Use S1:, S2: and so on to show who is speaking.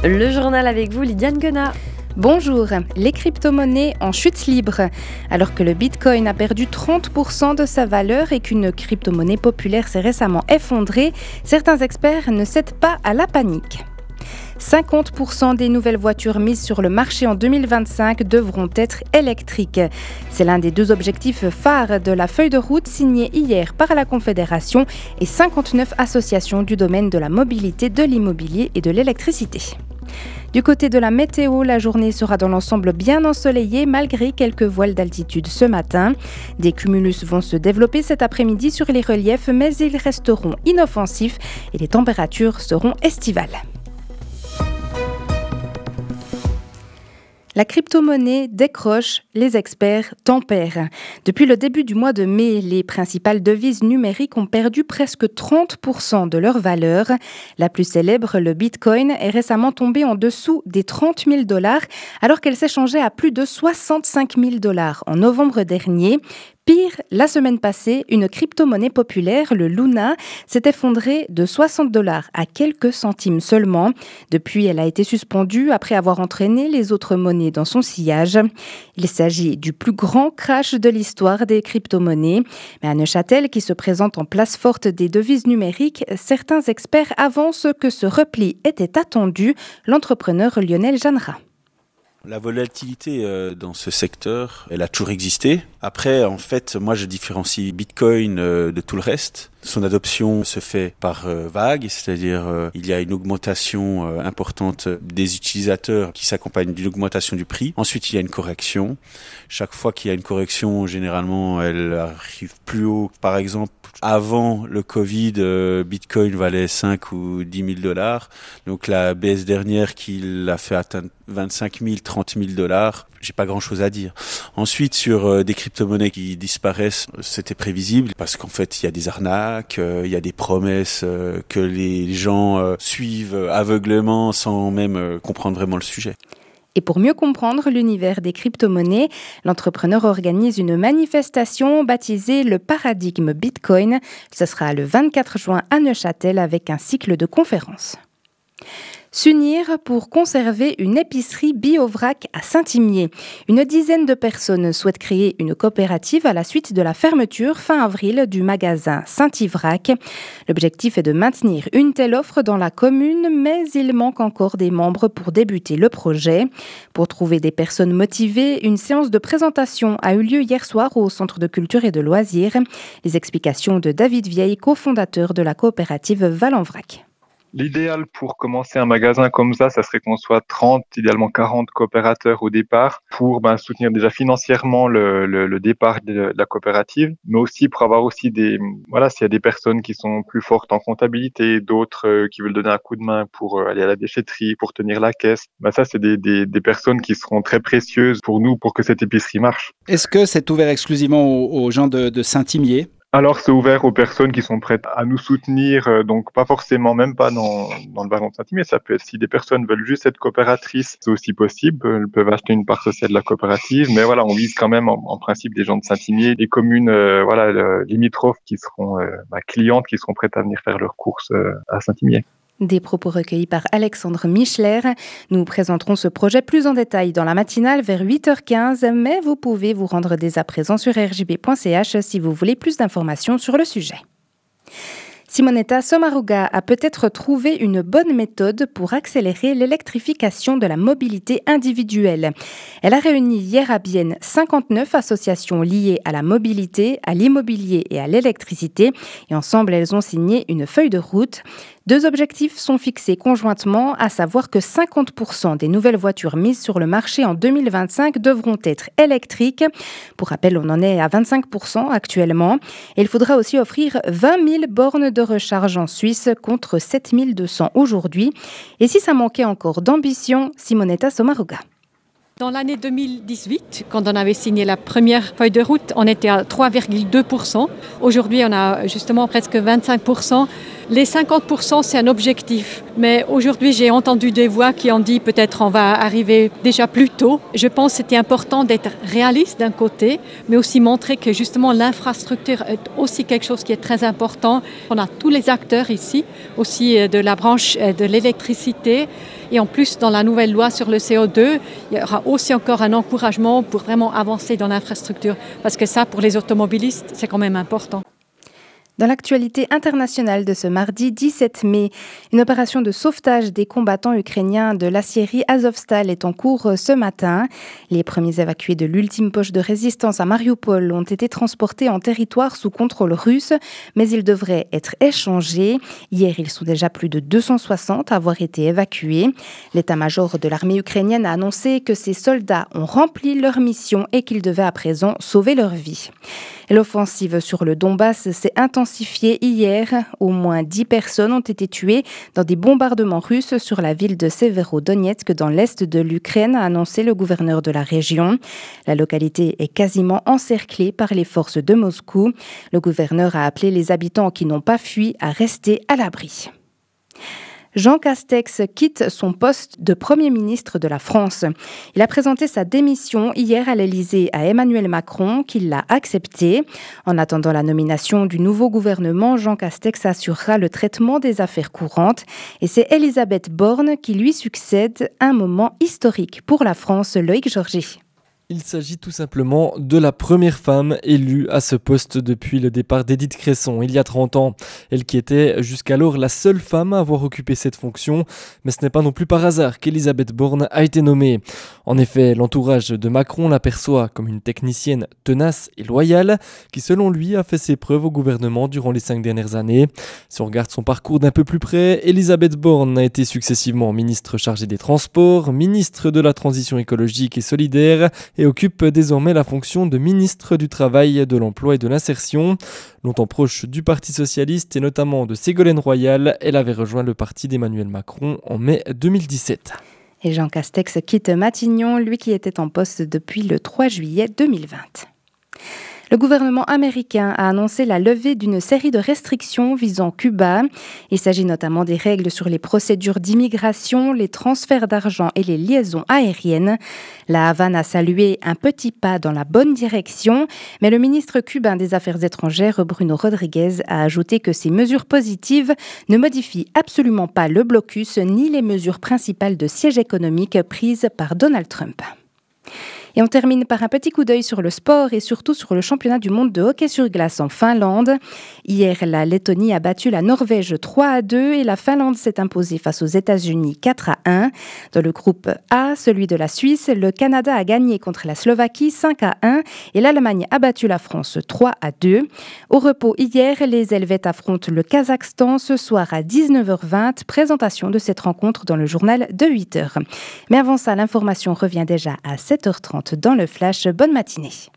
S1: Le journal avec vous, Lydiane Guenat.
S2: Bonjour, les crypto-monnaies en chute libre. Alors que le Bitcoin a perdu 30% de sa valeur et qu'une crypto-monnaie populaire s'est récemment effondrée, certains experts ne cèdent pas à la panique. 50% des nouvelles voitures mises sur le marché en 2025 devront être électriques. C'est l'un des deux objectifs phares de la feuille de route signée hier par la Confédération et 59 associations du domaine de la mobilité, de l'immobilier et de l'électricité. Du côté de la météo, la journée sera dans l'ensemble bien ensoleillée malgré quelques voiles d'altitude ce matin. Des cumulus vont se développer cet après-midi sur les reliefs, mais ils resteront inoffensifs et les températures seront estivales. La crypto-monnaie décroche, les experts tempèrent. Depuis le début du mois de mai, les principales devises numériques ont perdu presque 30% de leur valeur. La plus célèbre, le Bitcoin, est récemment tombée en dessous des 30 000 $ alors qu'elle s'échangeait à plus de 65 000 $ en novembre dernier. Pire, la semaine passée, une crypto-monnaie populaire, le Luna, s'est effondrée de 60 $ à quelques centimes seulement. Depuis, elle a été suspendue après avoir entraîné les autres monnaies dans son sillage. Il s'agit du plus grand crash de l'histoire des crypto-monnaies. Mais à Neuchâtel, qui se présente en place forte des devises numériques, certains experts avancent que ce repli était attendu. L'entrepreneur Lionel Jeannera.
S3: La volatilité dans ce secteur, elle a toujours existé. Après, en fait, moi, je différencie Bitcoin de tout le reste. Son adoption se fait par vagues, c'est-à-dire il y a une augmentation importante des utilisateurs qui s'accompagne d'une augmentation du prix. Ensuite, il y a une correction. Chaque fois qu'il y a une correction, généralement, elle arrive plus haut. Par exemple, avant le Covid, Bitcoin valait 5 ou 10 000 $. Donc la baisse dernière qui l'a fait atteindre 25 000, 30 000 $, j'ai pas grand-chose à dire. Ensuite, sur des crypto-monnaies qui disparaissent, c'était prévisible parce qu'en fait, il y a des arnaques, il y a des promesses que les gens suivent aveuglément sans même comprendre vraiment le sujet.
S2: Et pour mieux comprendre l'univers des crypto-monnaies, l'entrepreneur organise une manifestation baptisée le Paradigme Bitcoin. Ce sera le 24 juin à Neuchâtel avec un cycle de conférences. S'unir pour conserver une épicerie bio-vrac à Saint-Imier. Une dizaine de personnes souhaitent créer une coopérative à la suite de la fermeture fin avril du magasin Saint-Ivrac. L'objectif est de maintenir une telle offre dans la commune, mais il manque encore des membres pour débuter le projet. Pour trouver des personnes motivées, une séance de présentation a eu lieu hier soir au Centre de culture et de loisirs. Les explications de David Vieille, cofondateur de la coopérative Val-en-Vrac.
S4: L'idéal pour commencer un magasin comme ça serait qu'on soit 30, idéalement 40 coopérateurs au départ pour soutenir déjà financièrement le départ de la coopérative, mais aussi pour avoir aussi s'il y a des personnes qui sont plus fortes en comptabilité, d'autres qui veulent donner un coup de main pour aller à la déchetterie, pour tenir la caisse. Ça, c'est des personnes qui seront très précieuses pour nous pour que cette épicerie marche.
S5: Est-ce que c'est ouvert exclusivement aux gens de Saint-Imier ?
S4: Alors, c'est ouvert aux personnes qui sont prêtes à nous soutenir, donc pas forcément, même pas dans le Baron de Saint-Imier. Ça peut être si des personnes veulent juste être coopératrices, c'est aussi possible. Elles peuvent acheter une part sociale de la coopérative. Mais voilà, on vise quand même en principe des gens de Saint-Imier, des communes limitrophes qui seront clientes, qui seront prêtes à venir faire leurs courses à Saint-Imier.
S2: Des propos recueillis par Alexandre Michler. Nous présenterons ce projet plus en détail dans la matinale vers 8h15, mais vous pouvez vous rendre dès à présent sur rjb.ch si vous voulez plus d'informations sur le sujet. Simonetta Sommaruga a peut-être trouvé une bonne méthode pour accélérer l'électrification de la mobilité individuelle. Elle a réuni hier à Bienne 59 associations liées à la mobilité, à l'immobilier et à l'électricité. Et ensemble, elles ont signé une feuille de route. Deux objectifs sont fixés conjointement, à savoir que 50% des nouvelles voitures mises sur le marché en 2025 devront être électriques. Pour rappel, on en est à 25% actuellement. Et il faudra aussi offrir 20 000 bornes de recharge en Suisse contre 7 200 aujourd'hui. Et si ça manquait encore d'ambition, Simonetta Sommaruga.
S6: Dans l'année 2018, quand on avait signé la première feuille de route, on était à 3,2%. Aujourd'hui, on a justement presque 25%. Les 50%, c'est un objectif. Mais aujourd'hui, j'ai entendu des voix qui ont dit peut-être on va arriver déjà plus tôt. Je pense que c'était important d'être réaliste d'un côté, mais aussi montrer que justement l'infrastructure est aussi quelque chose qui est très important. On a tous les acteurs ici, aussi de la branche de l'électricité. Et en plus, dans la nouvelle loi sur le CO2, il y aura aussi encore un encouragement pour vraiment avancer dans l'infrastructure. Parce que ça, pour les automobilistes, c'est quand même important.
S2: Dans l'actualité internationale de ce mardi 17 mai, une opération de sauvetage des combattants ukrainiens de l'aciérie Azovstal est en cours ce matin. Les premiers évacués de l'ultime poche de résistance à Mariupol ont été transportés en territoire sous contrôle russe, mais ils devraient être échangés. Hier, ils sont déjà plus de 260 à avoir été évacués. L'état-major de l'armée ukrainienne a annoncé que ces soldats ont rempli leur mission et qu'ils devaient à présent sauver leur vie. L'offensive sur le Donbass s'est intensifiée hier. Au moins 10 personnes ont été tuées dans des bombardements russes sur la ville de Severodonetsk dans l'est de l'Ukraine, a annoncé le gouverneur de la région. La localité est quasiment encerclée par les forces de Moscou. Le gouverneur a appelé les habitants qui n'ont pas fui à rester à l'abri. Jean Castex quitte son poste de Premier ministre de la France. Il a présenté sa démission hier à l'Élysée à Emmanuel Macron, qui l'a acceptée. En attendant la nomination du nouveau gouvernement, Jean Castex assurera le traitement des affaires courantes. Et c'est Elisabeth Borne qui lui succède, un moment historique pour la France. Loïc Georgie.
S7: Il s'agit tout simplement de la première femme élue à ce poste depuis le départ d'Édith Cresson il y a 30 ans. Elle qui était jusqu'alors la seule femme à avoir occupé cette fonction, mais ce n'est pas non plus par hasard qu'Elisabeth Borne a été nommée. En effet, l'entourage de Macron l'aperçoit comme une technicienne tenace et loyale qui selon lui a fait ses preuves au gouvernement durant les 5 dernières années. Si on regarde son parcours d'un peu plus près, Elisabeth Borne a été successivement ministre chargée des Transports, ministre de la Transition écologique et solidaire et occupe désormais la fonction de ministre du Travail, de l'Emploi et de l'Insertion. Longtemps proche du Parti socialiste et notamment de Ségolène Royal, elle avait rejoint le parti d'Emmanuel Macron en mai 2017.
S2: Et Jean Castex quitte Matignon, lui qui était en poste depuis le 3 juillet 2020. Le gouvernement américain a annoncé la levée d'une série de restrictions visant Cuba. Il s'agit notamment des règles sur les procédures d'immigration, les transferts d'argent et les liaisons aériennes. La Havane a salué un petit pas dans la bonne direction, mais le ministre cubain des Affaires étrangères, Bruno Rodriguez, a ajouté que ces mesures positives ne modifient absolument pas le blocus ni les mesures principales de siège économique prises par Donald Trump. Et on termine par un petit coup d'œil sur le sport et surtout sur le championnat du monde de hockey sur glace en Finlande. Hier, la Lettonie a battu la Norvège 3-2 et la Finlande s'est imposée face aux États-Unis 4-1. Dans le groupe A, celui de la Suisse, le Canada a gagné contre la Slovaquie 5-1 et l'Allemagne a battu la France 3-2. Au repos hier, les Helvètes affrontent le Kazakhstan ce soir à 19h20. Présentation de cette rencontre dans le journal de 8h. Mais avant ça, l'information revient déjà à 7h30 dans le Flash. Bonne matinée.